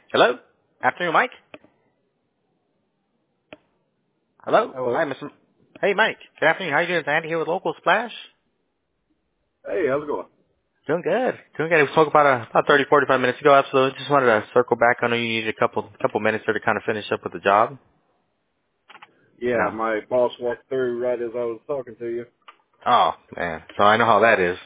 Hello? Afternoon, Mike? Hello? Hello. Hi, Mr. Hey, Mike. Good afternoon. How you doing? It's Andy here with Local Splash. Hey, how's it going? Doing good. Doing good. We spoke about 30, 45 minutes ago. Absolutely. Just wanted to circle back. I know you needed a couple minutes there to kind of finish up with the job. Yeah, No. my boss walked through right as I was talking to you. Oh, man. So I know how that is.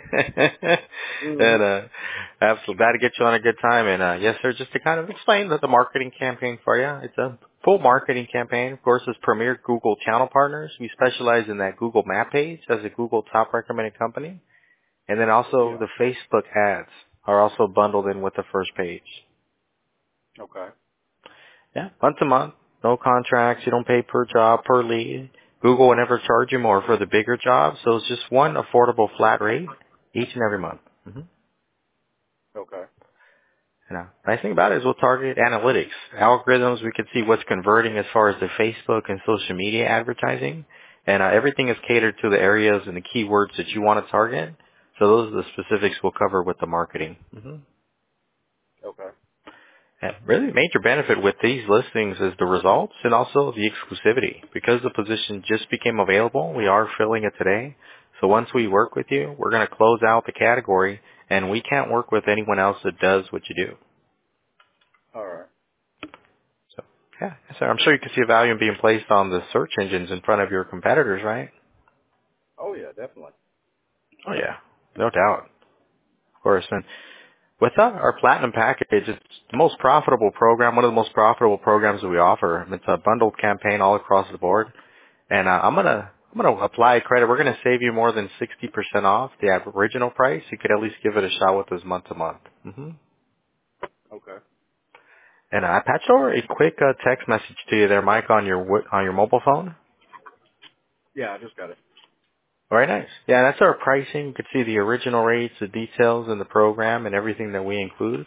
hmm and, absolutely glad to get you on a good time. And, yes, sir, just to kind of explain the marketing campaign for you. It's a full marketing campaign. Of course, as premier Google channel partners, we specialize in that Google map page as a Google top recommended company. And then also Yeah. the Facebook ads are also bundled in with the first page. Okay. Yeah. Month to month. No contracts. You don't pay per job, per lead. Google will never charge you more for the bigger jobs. So it's just one affordable flat rate each and every month. Mm-hmm. Okay. Nice thing about it is we'll target analytics. Algorithms, we can see what's converting as far as the Facebook and social media advertising. And everything is catered to the areas and the keywords that you want to target. So those are the specifics we'll cover with the marketing. Mm-hmm. Okay. And really, the major benefit with these listings is the results and also the exclusivity. Because the position just became available, we are filling it today. So once we work with you, we're going to close out the category, and we can't work with anyone else that does what you do. All right. So, yeah, so I'm sure you can see a value in being placed on the search engines in front of your competitors, right? Oh yeah, definitely. Oh, yeah, no doubt. Of course. And with our Platinum package, it's the most profitable program, one of the most profitable programs that we offer. It's a bundled campaign all across the board. And I'm gonna apply credit. We're gonna save you more than 60% off the original price. You could at least give it a shot with us month to month. Mm-hmm. Okay. And I patched over a quick text message to you there, Mike, on your mobile phone. Yeah, I just got it. Very nice. Yeah, that's our pricing. You could see the original rates, the details in the program, and everything that we include.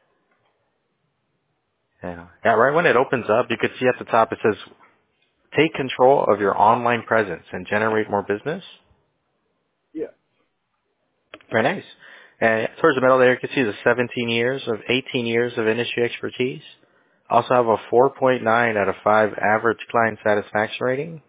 Yeah, right when it opens up, you could see at the top it says, "Take control of your online presence and generate more business." Yeah. Very nice. And towards the middle there, you can see the 18 years of industry expertise. Also have a 4.9 out of 5 average client satisfaction rating.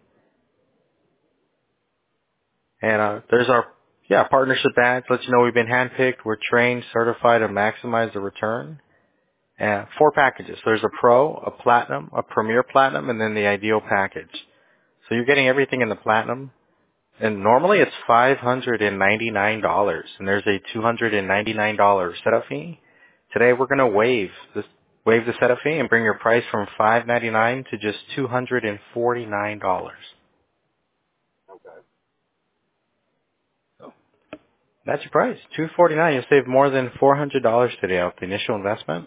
And there's our partnership ads. Let you know we've been handpicked. We're trained, certified to maximize the return. 4 packages. There's a Pro, a Platinum, a Premier Platinum, and then the Ideal package. So you're getting everything in the Platinum. And normally it's $599, and there's a $299 setup fee. Today we're going to waive the setup fee and bring your price from $599 to just $249. Okay. So that's your price, $249. You'll save more than $400 today off the initial investment.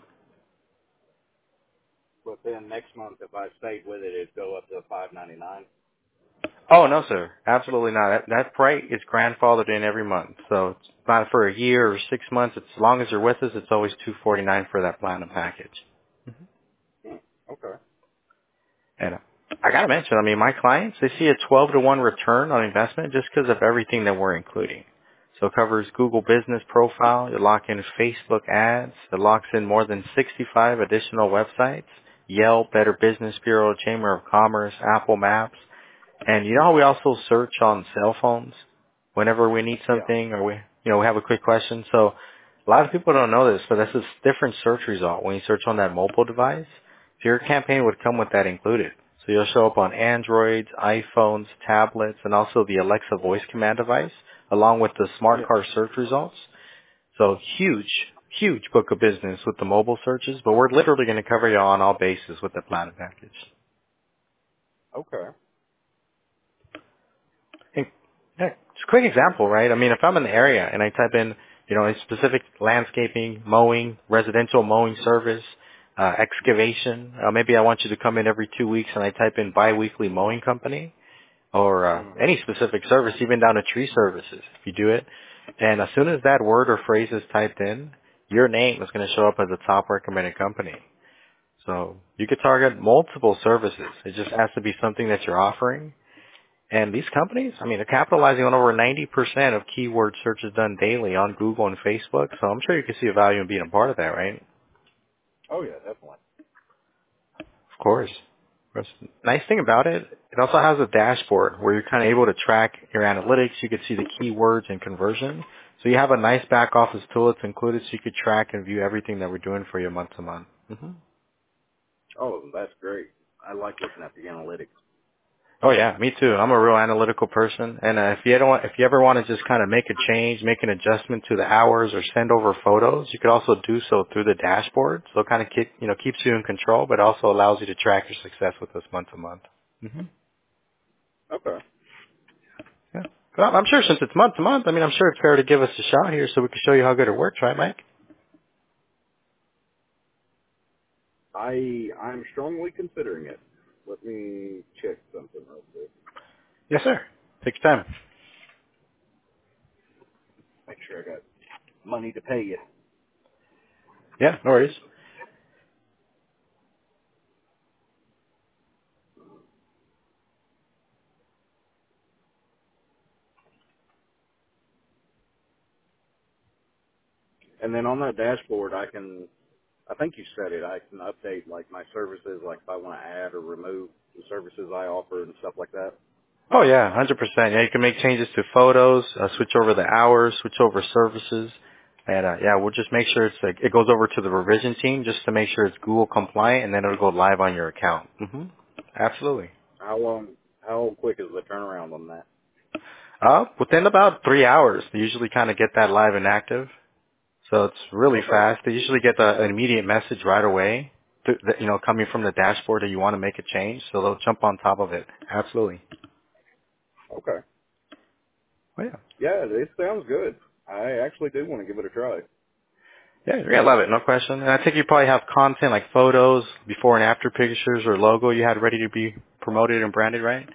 But then next month, if I stayed with it, it'd go up to $5.99. Oh no, sir, absolutely not. That price is grandfathered in every month, so it's not for a year or 6 months. It's as long as you're with us, it's always $249 for that platinum package. Hmm. Okay. And I gotta mention, I mean, my clients, they see a 12 to 1 return on investment just because of everything that we're including. So it covers Google Business Profile, you lock in Facebook ads, it locks in more than 65 additional websites, Yelp, Better Business Bureau, Chamber of Commerce, Apple Maps, and you know how we also search on cell phones whenever we need Yeah. something or we have a quick question. So a lot of people don't know this, but that's a different search result when you search on that mobile device. So your campaign would come with that included. So you'll show up on Androids, iPhones, tablets, and also the Alexa voice command device, along with the smart Yeah. car search results. So huge book of business with the mobile searches, but we're literally going to cover you on all bases with the platinum package. Okay. Hey, yeah, just a quick example, right? I mean, if I'm in the area and I type in, a specific landscaping, mowing, residential mowing service, excavation, maybe I want you to come in every 2 weeks and I type in biweekly mowing company or hmm any specific service, even down to tree services, if you do it. And as soon as that word or phrase is typed in, your name is going to show up as a top recommended company. So you could target multiple services. It just has to be something that you're offering. And these companies, I mean, they're capitalizing on over 90% of keyword searches done daily on Google and Facebook. So I'm sure you can see a value in being a part of that, right? Oh yeah, definitely. Of course. Nice thing about it, it also has a dashboard where you're kind of able to track your analytics. You can see the keywords and conversion. So you have a nice back office tool that's included so you could track and view everything that we're doing for you month to month. hmm Oh, that's great. I like looking at the analytics. Oh yeah, me too. I'm a real analytical person, and if you ever want to just kind of make a change, make an adjustment to the hours, or send over photos, you could also do so through the dashboard. So it kind of keeps you in control, but also allows you to track your success with us month to month. hmm Okay. Yeah. Well, I'm sure since it's month to month, I mean, I'm sure it's fair to give us a shot here so we can show you how good it works, right, Mike? I'm strongly considering it. Let me check something real quick. Yes, sir. Take your time. Make sure I got money to pay you. Yeah, no worries. And then on that dashboard, I think you said it, I can update like my services, like if I want to add or remove the services I offer and stuff like that. Oh yeah, 100%. Yeah, you can make changes to photos, switch over the hours, switch over services, and yeah, we'll just make sure it goes over to the revision team just to make sure it's Google compliant, and then it'll go live on your account. Absolutely. How quick is the turnaround on that? Within about 3 hours, they usually kind of get that live and active. So it's really Okay. fast. They usually get an immediate message right away, coming from the dashboard that you want to make a change. So they'll jump on top of it. Absolutely. Okay. Oh, yeah. Yeah, it sounds good. I actually do want to give it a try. Yeah, you're gonna love it, no question. And I think you probably have content like photos, before and after pictures, or logo you had ready to be promoted and branded, right?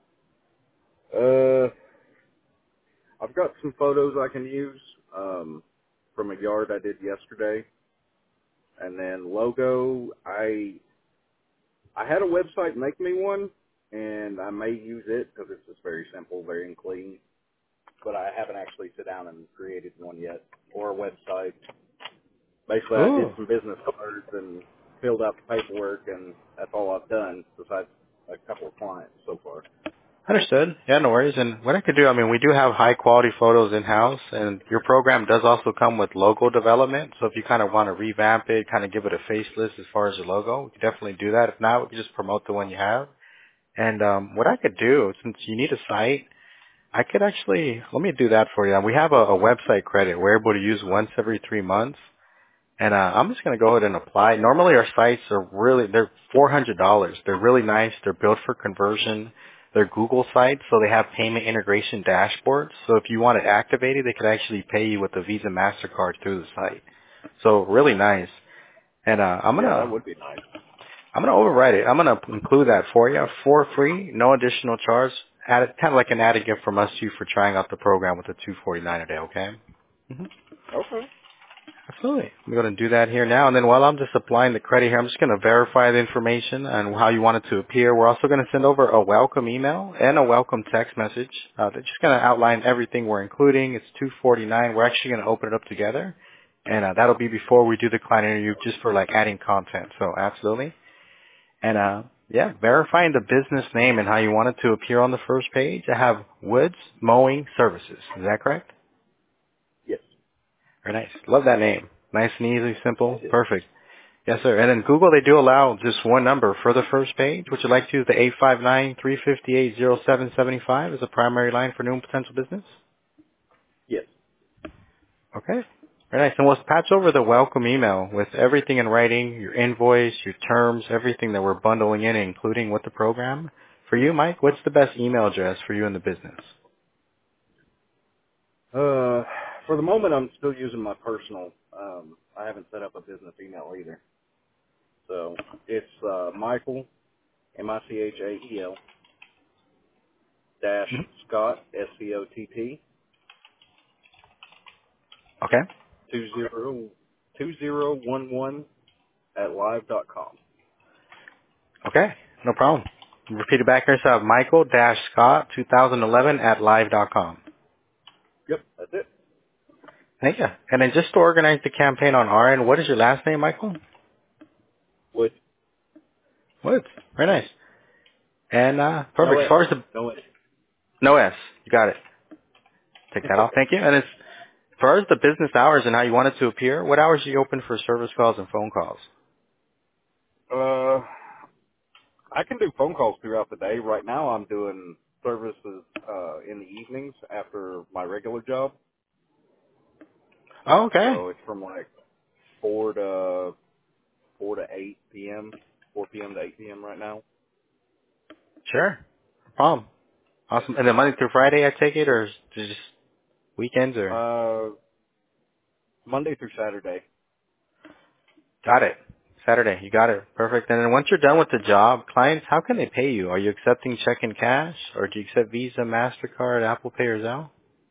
Uh, I've got some photos I can use from a yard I did yesterday, and then logo. I had a website make me one, and I may use it because it's just very simple, very clean. But I haven't actually sit down and created one yet, or a website. Basically, I did Ooh. some business cards and filled out the paperwork, and that's all I've done besides a couple of clients so far. Understood. Yeah, no worries. And what I could do, I mean, we do have high quality photos in house, and your program does also come with logo development. So if you kind of want to revamp it, kind of give it a facelift as far as the logo, we could definitely do that. If not, we could just promote the one you have. And what I could do, since you need a site, I could actually let me do that for you. We have a website credit we're able to use once every 3 months. And I'm just gonna go ahead and apply. Normally our sites they're $400. They're really nice. They're built for conversion. They're Google sites, so they have payment integration dashboards. So if you want it activated, they could actually pay you with a Visa MasterCard through the site. So really nice. And Yeah, that would be nice. I'm gonna override it. I'm gonna include that for you for free, no additional charge. Add kind of like an added gift from us to you for trying out the program with the $249 a day. Okay. Okay. Absolutely. I'm going to do that here now. And then while I'm just applying the credit here, I'm just going to verify the information and how you want it to appear. We're also going to send over a welcome email and a welcome text message. That's just going to outline everything we're including. It's 249. We're actually going to open it up together. And that'll be before we do the client interview just for like adding content. So absolutely. And yeah, verifying the business name and how you want it to appear on the first page. I have Woods Mowing Services. Is that correct? Yes, Very nice. Love that name. Nice and easy, simple, it is. perfect. Yes, sir. And then Google, they do allow just one number for the first page. Would you like to use the 859-358-0775 as a primary line for new and potential business? Yes. Okay. Very nice. And we'll patch over the welcome email with everything in writing, your invoice, your terms, everything that we're bundling in, including with the program. For you, Mike, what's the best email address for you in the business? For the moment, I'm still using my personal. I haven't set up a business email either. So it's Michael, Michael dash Mhm. Scott, SCOTT, Okay. 2011 at live.com. Okay. No problem. Repeat it back here. So Michael-Scott 2011 at live.com. Yep, that's it. Thank you. And then just to organize the campaign on our end, what is your last name, Michael? Wood. Woods. Very nice. And No perfect. As S. far as the No S. no S, you got it. Take that off. Thank you. And as far as the business hours and how you want it to appear, what hours are you open for service calls and phone calls? I can do phone calls throughout the day. Right now, I'm doing services in the evenings after my regular job. Oh, okay. So it's from like 4 to 8 p.m. 4 p.m. to 8 p.m. right now. Sure. No problem. Awesome. And then Monday through Friday, I take it, or is it just weekends, or? Uh, Monday through Saturday. Got it. Saturday. You got it. Perfect. And then once you're done with the job, clients, how can they pay you? Are you accepting check and cash, or do you accept Visa, MasterCard, Apple Pay, or Zelle?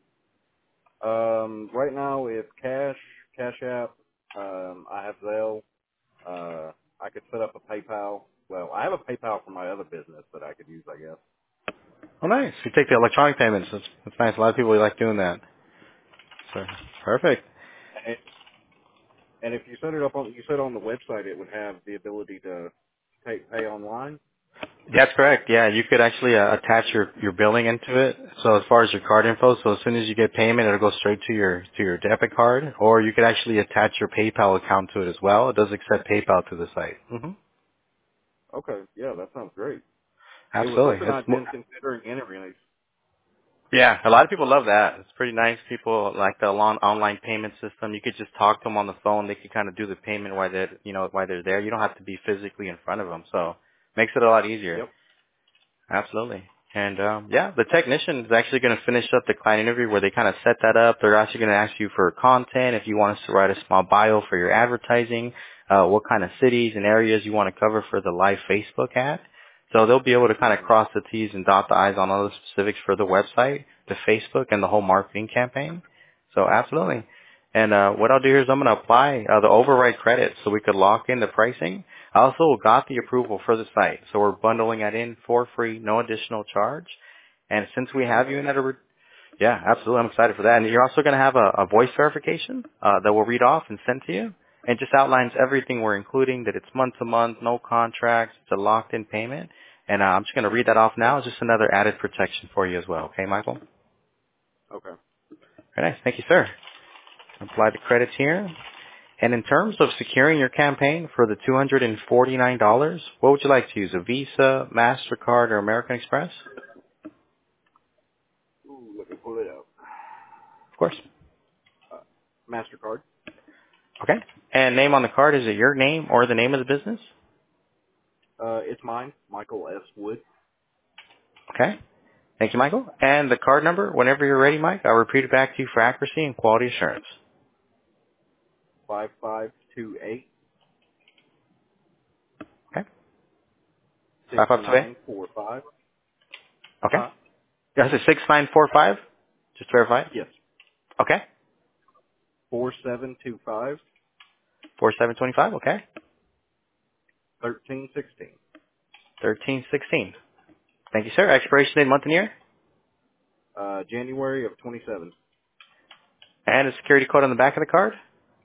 Right now it's Cash App. I have Zelle. I could set up a PayPal. Well, I have a PayPal for my other business that I could use, I guess. Oh, nice. You take the electronic payments. That's nice. A lot of people like doing that. So, perfect. And, and if you set it up on, you said on the website, it would have the ability to pay online. That's correct. Yeah, you could actually attach your billing into it. So as far as your card info, so as soon as you get payment, it'll go straight to your debit card. Or you could actually attach your PayPal account to it as well. It does accept PayPal to the site. Okay, yeah, that sounds great. It was Absolutely. something I've been considering anyways. Yeah, a lot of people love that. It's pretty nice. People like the online payment system. You could just talk to them on the phone. They could kind of do the payment while they're there. You don't have to be physically in front of them. So makes it a lot easier. Yep. Absolutely. And yeah, the technician is actually going to finish up the client interview where they kind of set that up. They're actually going to ask you for content if you want us to write a small bio for your advertising, what kind of cities and areas you want to cover for the live Facebook ad. So they'll be able to kind of cross the T's and dot the I's on all the specifics for the website, the Facebook, and the whole marketing campaign. So absolutely. And what I'll do here is I'm going to apply the override credit so we could lock in the pricing. I also got the approval for the site, so we're bundling that in for free, no additional charge. And since we Oh, have you nice. in that, yeah, absolutely, I'm excited for that. And you're also going to have a voice verification that we'll read off and send to you. And just outlines everything we're including, that it's month to month, no contracts, it's a locked-in payment. And I'm just going to read that off now. It's just another added protection for you as well. Okay, Michael? Okay. Very nice. Thank you, sir. Apply the credits here. And in terms of securing your campaign for the $249, what would you like to use? A Visa, MasterCard, or American Express? Ooh, let me pull it out. Of course. MasterCard. Okay. And name on the card, is it your name or the name of the business? It's mine, Michael S. Wood. Okay. Thank you, Michael. And the card number, whenever you're ready, Mike, I'll repeat it back to you for accuracy and quality assurance. 5528 Okay. 552. 6945. Okay. That's a 6945? Just to verify it. Yes. Okay. 4725 4725. Okay. 1316. 1316. Thank you, sir. Expiration date, month and year. January of 27. And a security code on the back of the card.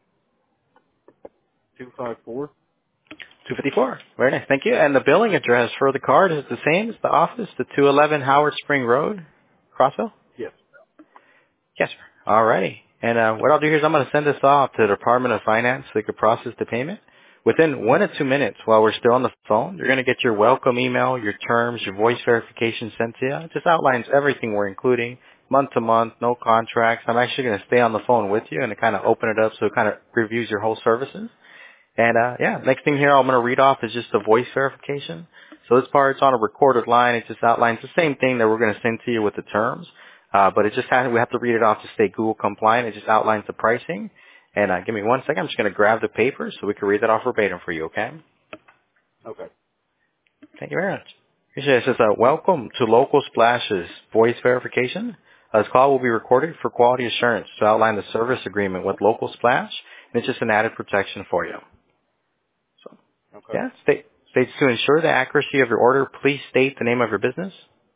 254. 254. Very nice. Thank you. And the billing address for the card is the same as the office, the 211 Howard Spring Road, Crossville? Yes. Yes, sir. Alrighty. And what I'll do here is I'm going to send this off to the Department of Finance so they can process the payment. Within 1 to 2 minutes while we're still on the phone, you're going to get your welcome email, your terms, your voice verification sent to you. It just outlines everything we're including, month to month, no contracts. I'm actually going to stay on the phone with you and to kind of open it up so it kind of reviews your whole services. And yeah, next thing here I'm going to read off is just the voice verification. So this part's on a recorded line. It just outlines the same thing that we're going to send to you with the terms. But it just has, we have to read it off to stay Google compliant. It just outlines the pricing. And give me 1 second. I'm just going to grab the paper so we can read that off verbatim for you, okay? Okay. Thank you very much. Appreciate it. It says, welcome to Local Splash's voice verification. This call will be recorded for quality assurance to outline the service agreement with Local Splash. And it's just an added protection for you. So, Okay. yeah, states to ensure the accuracy of your order, please state the name of your business.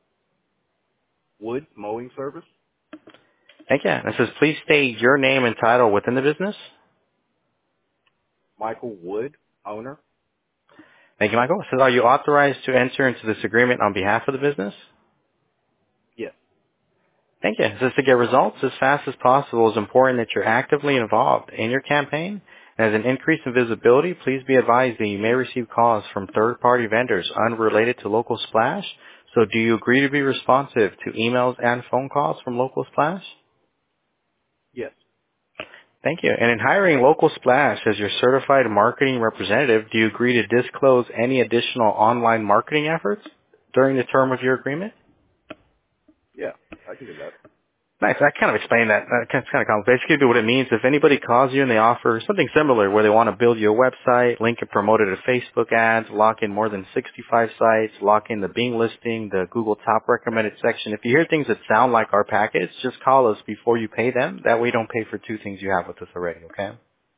Wood Mowing Service. Thank you. And it says, please state your name and title within the business. Michael Wood, owner. Thank you, Michael. It says, are you authorized to enter into this agreement on behalf of the business? Yes. Thank you. It says to get results as fast as possible, it's important that you're actively involved in your campaign. As an increase in visibility, please be advised that you may receive calls from third-party vendors unrelated to Local Splash. So do you agree to be responsive to emails and phone calls from Local Splash? Yes. Thank you. And in hiring Local Splash as your certified marketing representative, do you agree to disclose any additional online marketing efforts during the term of your agreement? Yeah, I can do that. Nice. I kind of explained that. That's kind of common. Basically, what it means, if anybody calls you and they offer something similar where they want to build you a website, link it, promote it to Facebook ads, lock in more than 65 sites, lock in the Bing listing, the Google top recommended section. If you hear things that sound like our package, just call us before you pay them. That way you don't pay for two things you have with us already, okay?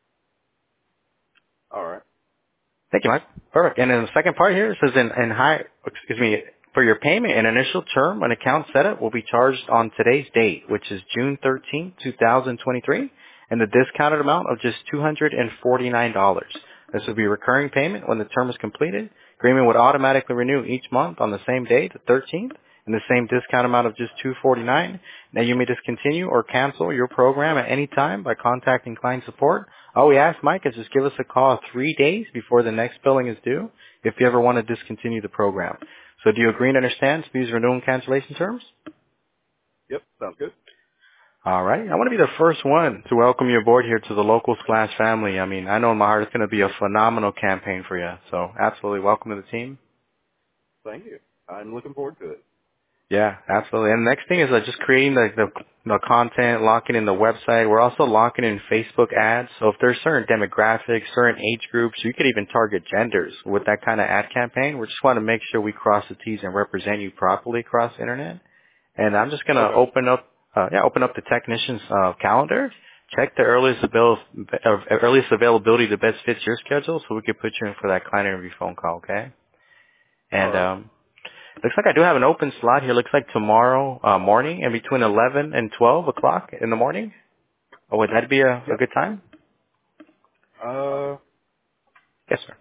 All right. Thank you, Mike. Perfect. And in the second part here, it says for your payment, an initial term, an account setup will be charged on today's date, which is June 13th, 2023, and the discounted amount of just $249. This will be recurring payment when the term is completed. Agreement would automatically renew each month on the same day, the 13th, and the same discount amount of just $249. Now you may discontinue or cancel your program at any time by contacting client support. All we ask, Mike, is just give us a call 3 days before the next billing is due if you ever want to discontinue the program. So do you agree and understand these renewal and cancellation terms? Yep, sounds good. All right. I want to be the first one to welcome you aboard here to the Local Splash family. I mean, I know in my heart it's going to be a phenomenal campaign for you. So absolutely welcome to the team. Thank you. I'm looking forward to it. Yeah, absolutely. And the next thing is just creating the content, locking in the website. We're also locking in Facebook ads. So if there's certain demographics, certain age groups, you could even target genders with that kind of ad campaign. We just want to make sure we cross the T's and represent you properly across the internet. And I'm just going to Okay. open up the technician's calendar, check the earliest availability that best fits your schedule so we can put you in for that client interview phone call, okay? All And right. looks like I do have an open slot here. Looks like tomorrow morning and between 11 and 12 o'clock in the morning. Oh, would that be a Yep. good time? Uh, Yes, sir.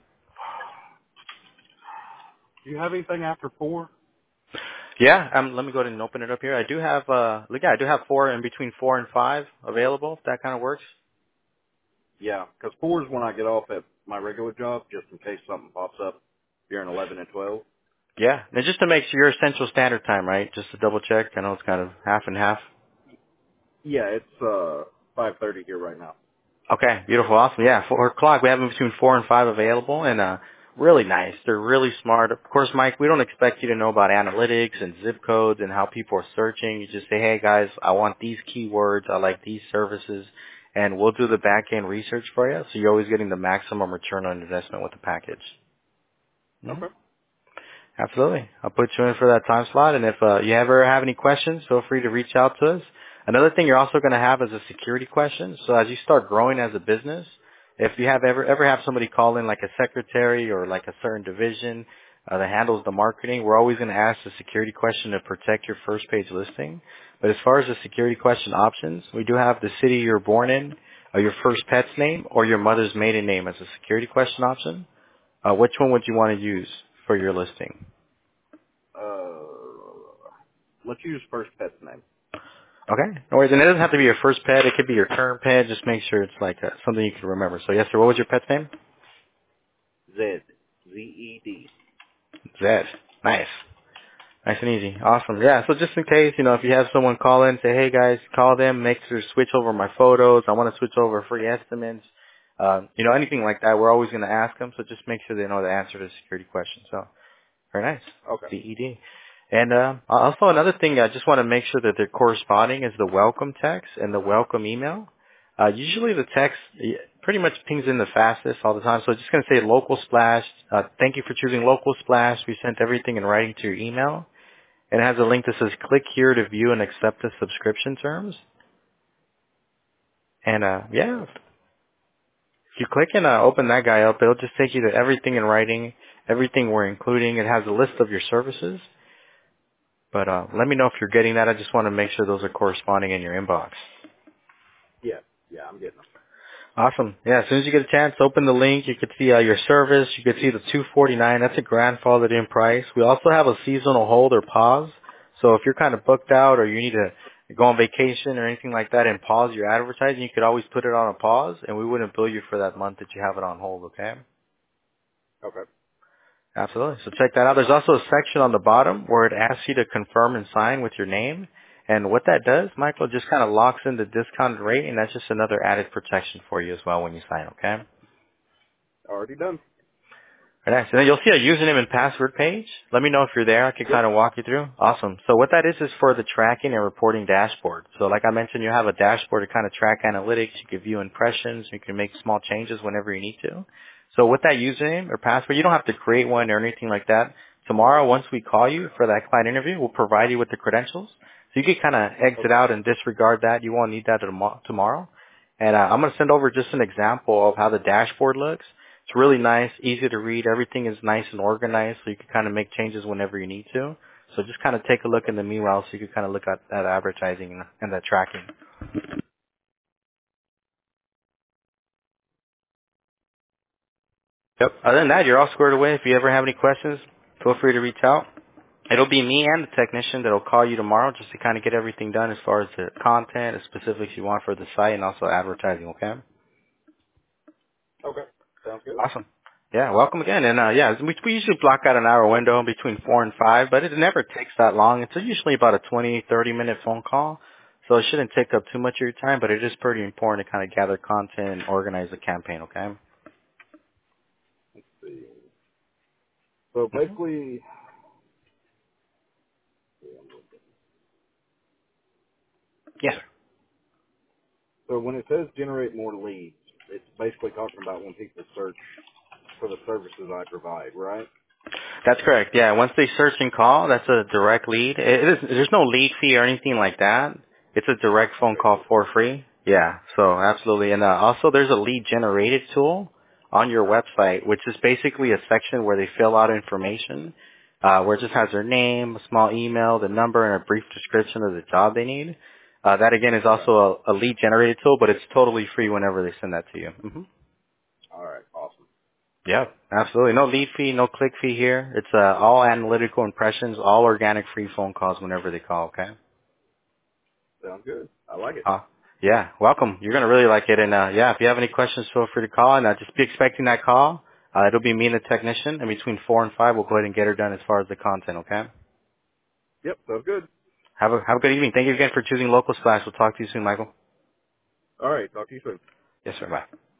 do you have anything after 4? Yeah, let me go ahead and open it up here. I do have, I do have in between 4 and 5 available, if that kind of works. Yeah, 'cause 4 is when I get off at my regular job, just in case something pops up during 11 and 12. Yeah, and just to make sure you're Central Standard Time, right? Just to double check. I know it's kind of half and half. Yeah, it's 5:30 here right now. Okay, beautiful, awesome. Yeah, 4 o'clock. We have them between 4 and 5 available, and really nice. They're really smart. Of course, Mike, we don't expect you to know about analytics and zip codes and how people are searching. You just say, hey, guys, I want these keywords. I like these services, and we'll do the back-end research for you, so you're always getting the maximum return on investment with the package. Mhm. Okay. Absolutely. I'll put you in for that time slot, and if you ever have any questions, feel free to reach out to us. Another thing you're also going to have is a security question. So as you start growing as a business, if you have ever have somebody call in like a secretary or like a certain division that handles the marketing, we're always going to ask the security question to protect your first page listing. But as far as the security question options, we do have the city you're born in, your first pet's name, or your mother's maiden name as a security question option. Which one would you want to use for your listing? Let's use first pet's name. Okay. No worries. And it doesn't have to be your first pet. It could be your current pet. Just make sure it's like something you can remember. So yes, sir. What was your pet's name? Zed. Z-E-D. Zed. Nice. Nice and easy. Awesome. Yeah. So just in case, if you have someone call in, say, hey guys, call them, make sure to switch over my photos. I want to switch over free estimates. Anything like that, we're always going to ask them. So just make sure they know the answer to the security question. So very nice. Okay. CED. And also another thing, I just want to make sure that they're corresponding is the welcome text and the welcome email. Usually the text pretty much pings in the fastest all the time. So it's just going to say Local Splash. Thank you for choosing Local Splash. We sent everything in writing to your email. And it has a link that says click here to view and accept the subscription terms. And if you click and open that guy up, it'll just take you to everything in writing, everything we're including. It has a list of your services. But let me know if you're getting that. I just want to make sure those are corresponding in your inbox. Yeah. Yeah, I'm getting them. Awesome. Yeah, as soon as you get a chance, open the link. You could see your service. You could see the 249. That's a grandfathered in price. We also have a seasonal hold or pause. So if you're kind of booked out or you need to go on vacation or anything like that and pause your advertising, you could always put it on a pause, and we wouldn't bill you for that month that you have it on hold. Okay. Okay. Absolutely. So check that out. There's also a section on the bottom where it asks you to confirm and sign with your name. And what that does, Michael, just kind of locks in the discounted rate, and that's just another added protection for you as well when you sign, okay? Already done. Very nice. And then you'll see a username and password page. Let me know if you're there. I can Yep. kind of walk you through. Awesome. So what that is for the tracking and reporting dashboard. So like I mentioned, you have a dashboard to kind of track analytics. You can view impressions. You can make small changes whenever you need to. So with that username or password, you don't have to create one or anything like that. Tomorrow, once we call you for that client interview, we'll provide you with the credentials. So you can kind of exit Okay. out and disregard that. You won't need that tomorrow. And I'm going to send over just an example of how the dashboard looks. It's really nice, easy to read. Everything is nice and organized, so you can kind of make changes whenever you need to. So just kind of take a look in the meanwhile, so you can kind of look at that advertising and that tracking. Yep. Other than that, you're all squared away. If you ever have any questions, feel free to reach out. It'll be me and the technician that'll call you tomorrow just to kind of get everything done as far as the content, the specifics you want for the site, and also advertising, okay? Okay. Sounds good. Awesome. Yeah, welcome again. And yeah, we usually block out an hour window between 4 and 5, but it never takes that long. It's usually about a 20, 30-minute phone call, so it shouldn't take up too much of your time, but it is pretty important to kind of gather content and organize the campaign, okay? Let's see. So hmm basically, Yeah. so when it says generate more leads, it's basically talking about when people search for the services I provide, right? That's correct. Yeah, once they search and call, that's a direct lead. There's no lead fee or anything like that. It's a direct phone Okay, call cool. for free. Yeah, so absolutely. And also there's a lead generated tool on your website, which is basically a section where they fill out information, where it just has their name, a small email, the number, and a brief description of the job they need. That again is Okay. also a lead generated tool, but it's totally free whenever they send that to you. All right. Awesome. Yeah, absolutely. No lead fee, no click fee here. It's all analytical impressions, all organic free phone calls whenever they call, okay? Sounds good. I like it. Uh, yeah, welcome. You're going to really like it. And yeah, if you have any questions, feel free to call. And just be expecting that call. It'll be me and the technician. And between 4 and 5, we'll go ahead and get her done as far as the content, okay? Yep. Sounds good. Have a good evening. Thank you again for choosing Local Splash. We'll talk to you soon, Michael. All right. Talk to you soon. Yes, sir. Bye.